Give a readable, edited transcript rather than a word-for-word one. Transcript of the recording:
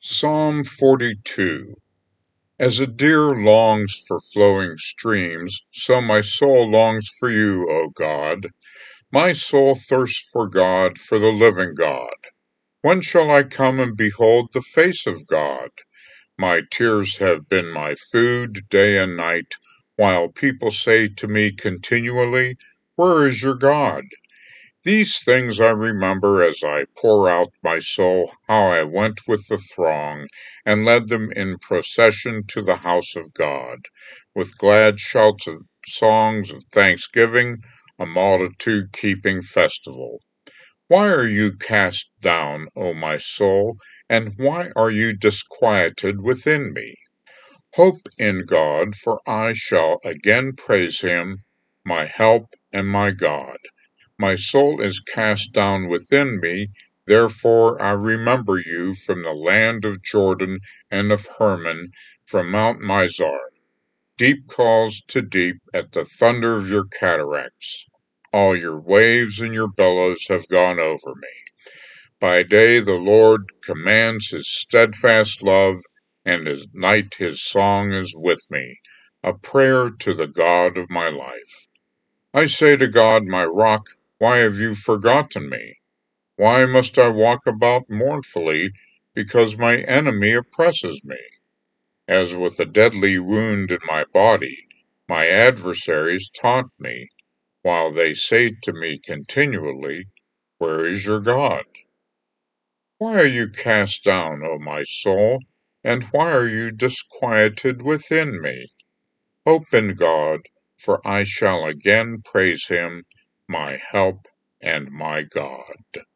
Psalm 42. As a deer longs for flowing streams, so my soul longs for you, O God. My soul thirsts for God, for the living God. When shall I come and behold the face of God? My tears have been my food day and night, while people say to me continually, "Where is your God?" These things I remember as I pour out my soul, how I went with the throng, and led them in procession to the house of God, with glad shouts of songs of thanksgiving, a multitude keeping festival. Why are you cast down, O my soul, and why are you disquieted within me? Hope in God, for I shall again praise him, my help and my God. My soul is cast down within me, therefore I remember you from the land of Jordan and of Hermon, from Mount Mizar. Deep calls to deep at the thunder of your cataracts. All your waves and your billows have gone over me. By day the Lord commands his steadfast love, and at night his song is with me, a prayer to the God of my life. I say to God, my rock, why have you forgotten me? Why must I walk about mournfully, because my enemy oppresses me? As with a deadly wound in my body, my adversaries taunt me, while they say to me continually, "Where is your God?" Why are you cast down, O my soul, and why are you disquieted within me? Hope in God, for I shall again praise him, my help and my God.